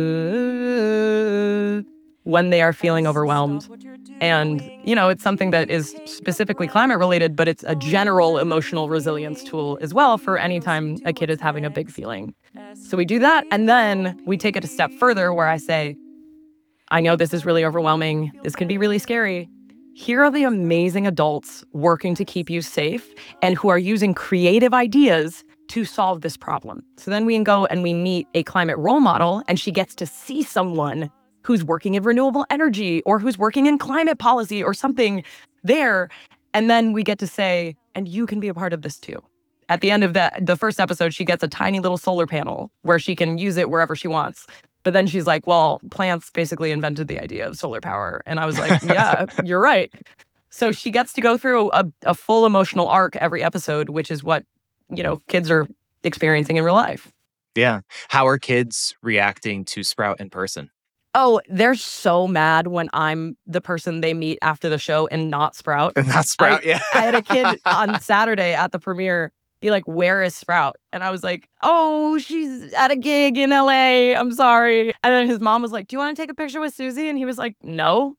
when they are feeling overwhelmed. And, you know, it's something that is specifically climate related, but it's a general emotional resilience tool as well for any time a kid is having a big feeling. So we do that. And then we take it a step further where I say, I know this is really overwhelming. This can be really scary. Here are the amazing adults working to keep you safe and who are using creative ideas to solve this problem. So then we can go and we meet a climate role model, and she gets to see someone who's working in renewable energy or who's working in climate policy or something there. And then we get to say, and you can be a part of this too. At the end of that, the first episode, she gets a tiny little solar panel where she can use it wherever she wants. But then she's like, well, plants basically invented the idea of solar power. And I was like, yeah, you're right. So she gets to go through a, a full emotional arc every episode, which is what, you know, kids are experiencing in real life. Yeah. How are kids reacting to Sprout in person? Oh, they're so mad when I'm the person they meet after the show and not Sprout. And not Sprout, I, yeah. I had a kid on Saturday at the premiere be like, where is Sprout? And I was like, oh, she's at a gig in L A. I'm sorry. And then his mom was like, do you want to take a picture with Susie? And he was like, no.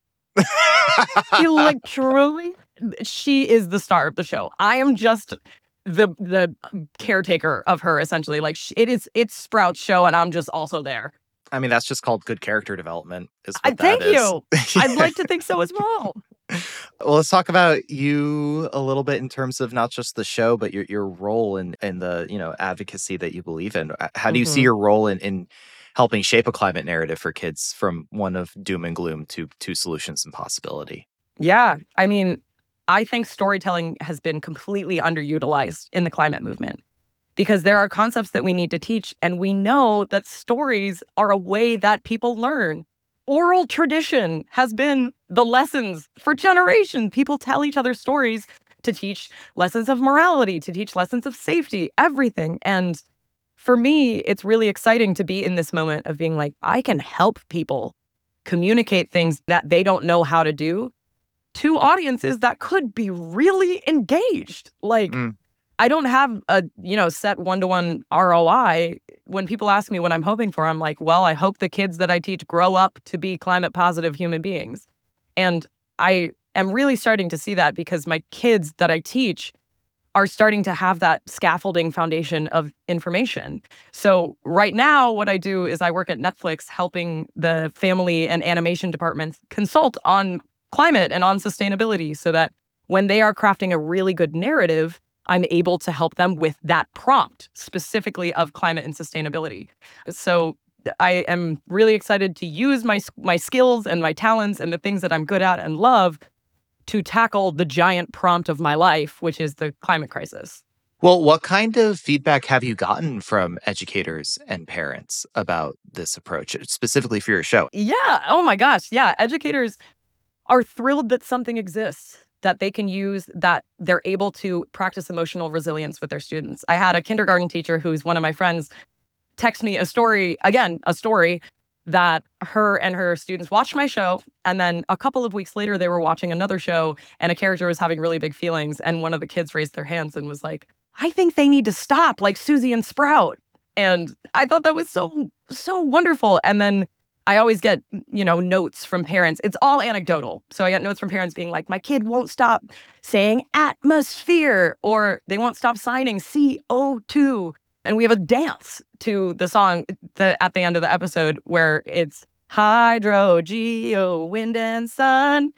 He like, truly, she is the star of the show. I am just the the caretaker of her, essentially. Like, it is, it's Sprout's show, and I'm just also there. I mean, that's just called good character development. Is what I, that thank is. you. I'd like to think so as well. Well, let's talk about you a little bit in terms of not just the show, but your your role in, in the, you know, advocacy that you believe in. How do you mm-hmm. see your role in, in helping shape a climate narrative for kids from one of doom and gloom to, to solutions and possibility? Yeah. I mean, I think storytelling has been completely underutilized in the climate movement because there are concepts that we need to teach, and we know that stories are a way that people learn. Oral tradition has been the lessons for generations. People tell each other stories to teach lessons of morality, to teach lessons of safety, everything. And for me, it's really exciting to be in this moment of being like, I can help people communicate things that they don't know how to do to audiences that could be really engaged. Like, mm. I don't have a, you know, set one-to-one R O I. When people ask me what I'm hoping for, I'm like, well, I hope the kids that I teach grow up to be climate positive human beings. And I am really starting to see that because my kids that I teach are starting to have that scaffolding foundation of information. So right now, what I do is I work at Netflix helping the family and animation departments consult on climate and on sustainability so that when they are crafting a really good narrative, I'm able to help them with that prompt specifically of climate and sustainability. So I am really excited to use my my skills and my talents and the things that I'm good at and love to tackle the giant prompt of my life, which is the climate crisis. Well, what kind of feedback have you gotten from educators and parents about this approach, specifically for your show? Yeah. Oh my gosh. Yeah. Educators are thrilled that something exists that they can use, that they're able to practice emotional resilience with their students. I had a kindergarten teacher who's one of my friends text me a story, again, a story that her and her students watched my show. And then a couple of weeks later, they were watching another show and a character was having really big feelings. And one of the kids raised their hands and was like, I think they need to stop, like Susie and Sprout. And I thought that was so, so wonderful. And then I always get, you know, notes from parents. It's all anecdotal. So I get notes from parents being like, my kid won't stop saying atmosphere, or they won't stop signing C O two. And we have a dance to the song the, at the end of the episode where it's hydro, geo, wind and sun.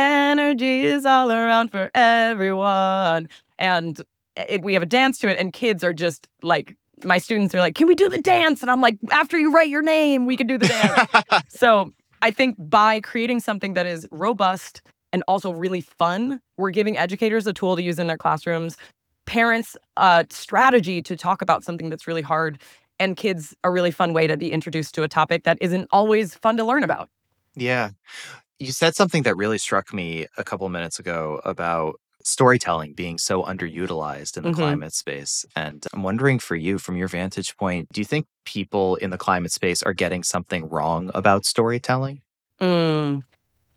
Energy is all around for everyone. And it, we have a dance to it, and kids are just like, my students are like, can we do the dance? And I'm like, after you write your name, we can do the dance. So I think by creating something that is robust and also really fun, we're giving educators a tool to use in their classrooms, parents a strategy to talk about something that's really hard, and kids a really fun way to be introduced to a topic that isn't always fun to learn about. Yeah. You said something that really struck me a couple of minutes ago about storytelling being so underutilized in the mm-hmm. climate space. And I'm wondering for you, from your vantage point, do you think people in the climate space are getting something wrong about storytelling? Mm.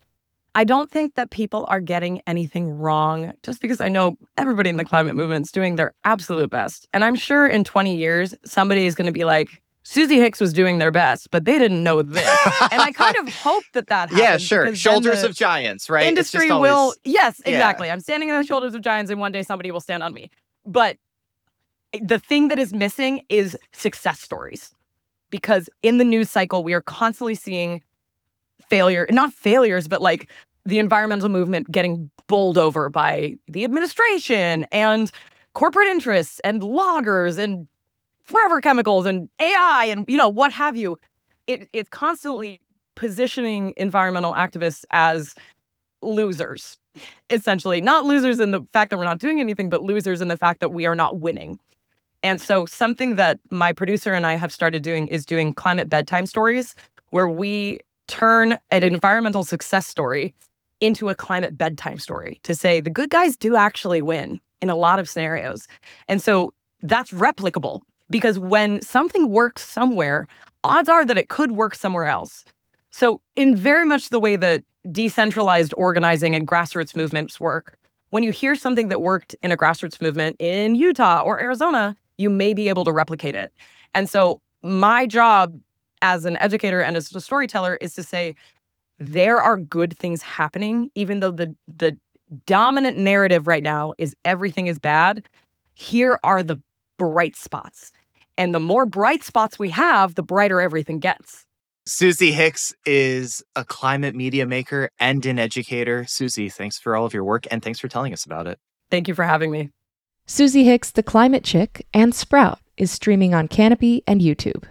I don't think that people are getting anything wrong just because I know everybody in the climate movement is doing their absolute best. And I'm sure in twenty years, somebody is going to be like, Susie Hicks was doing their best, but they didn't know this. And I kind of hope that that happens. Yeah, sure. Shoulders of giants, right? Industry always, will, yes, exactly. Yeah. I'm standing on the shoulders of giants and one day somebody will stand on me. But the thing that is missing is success stories. Because in the news cycle, we are constantly seeing failure, not failures, but like the environmental movement getting bowled over by the administration and corporate interests and loggers and forever chemicals and A I and, you know, what have you. It, it's constantly positioning environmental activists as losers, essentially. Not losers in the fact that we're not doing anything, but losers in the fact that we are not winning. And so something that my producer and I have started doing is doing climate bedtime stories, where we turn an environmental success story into a climate bedtime story to say the good guys do actually win in a lot of scenarios. And so that's replicable. Because when something works somewhere, odds are that it could work somewhere else. So in very much the way that decentralized organizing and grassroots movements work, when you hear something that worked in a grassroots movement in Utah or Arizona, you may be able to replicate it. And so my job as an educator and as a storyteller is to say, there are good things happening, even though the, the dominant narrative right now is everything is bad. Here are the bright spots. And the more bright spots we have, the brighter everything gets. Susie Hicks is a climate media maker and an educator. Susie, thanks for all of your work and thanks for telling us about it. Thank you for having me. Susie Hicks, The Climate Chick, and Sprout is streaming on Canopy and YouTube.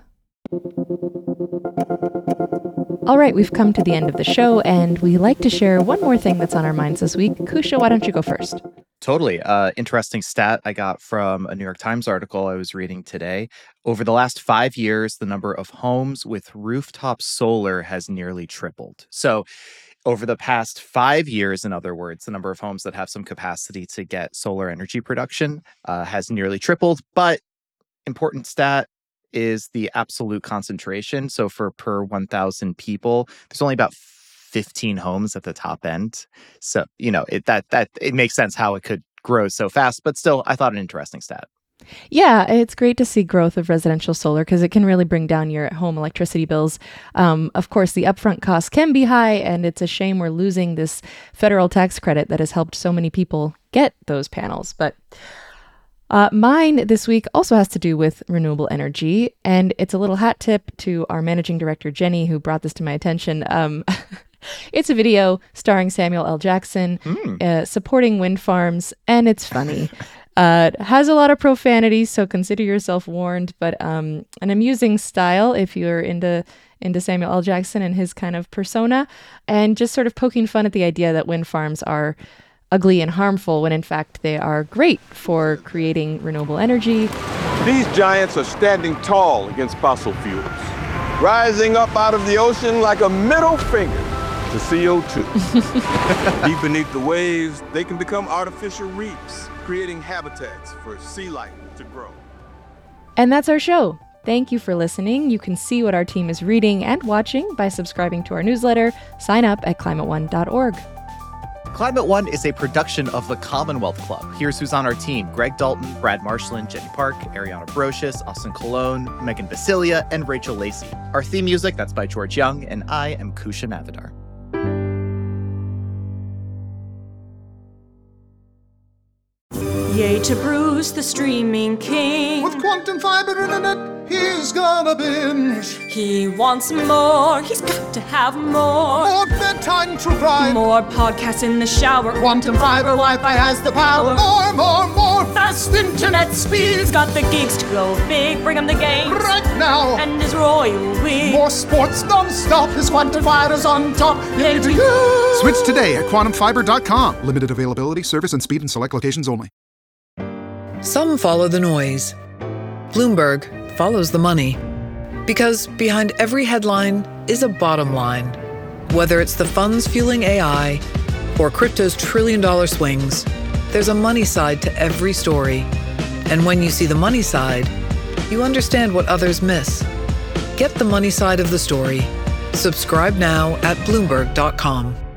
All right, we've come to the end of the show, and we like to share one more thing that's on our minds this week. Kusha, why don't you go first? Totally. Uh, interesting stat I got from a New York Times article I was reading today. Over the last five years, the number of homes with rooftop solar has nearly tripled. So over the past five years, in other words, the number of homes that have some capacity to get solar energy production uh, has nearly tripled. But important stat is the absolute concentration. So for per one thousand people, there's only about fifteen homes at the top end. So, you know, it that that it makes sense how it could grow so fast, but still, I thought an interesting stat. Yeah, it's great to see growth of residential solar because it can really bring down your home electricity bills. Um, of course, the upfront costs can be high, and it's a shame we're losing this federal tax credit that has helped so many people get those panels. But Uh, mine this week also has to do with renewable energy, and it's a little hat tip to our managing director, Jenny, who brought this to my attention. Um, it's a video starring Samuel L. Jackson mm. uh, supporting wind farms, and it's funny. uh, it has a lot of profanity, so consider yourself warned, but um, an amusing style if you're into into Samuel L. Jackson and his kind of persona, and just sort of poking fun at the idea that wind farms are ugly and harmful when in fact they are great for creating renewable energy. These giants are standing tall against fossil fuels, rising up out of the ocean like a middle finger to C O two. Deep beneath the waves, they can become artificial reefs, creating habitats for sea life to grow. And that's our show. Thank you for listening. You can see what our team is reading and watching by subscribing to our newsletter. Sign up at climate one dot org. Climate One is a production of the Commonwealth Club. Here's who's on our team: Greg Dalton, Brad Marshland, Jenny Park, Ariana Brocious, Austin Colon, Megan Basilia, and Rachel Lacey. Our theme music, that's by George Young, and I am Kusha Navidar. Yay to Bruce, the streaming king. With quantum fiber internet, he's gonna binge. He wants more, he's got to have more. More bedtime true crime. More podcasts in the shower. Quantum fiber Wi-Fi has the power. More, more, more fast internet speed. He's got the geeks to go big, bring him the games. Right now. And his royal we. More sports non-stop, his quantum fiber's on top. Yay to you! Switch today at quantum fiber dot com. Limited availability, service and speed in select locations only. Some follow the noise. Bloomberg follows the money. Because behind every headline is a bottom line. Whether it's the funds fueling A I or crypto's trillion dollar swings, there's a money side to every story. And when you see the money side, you understand what others miss. Get the money side of the story. Subscribe now at bloomberg dot com.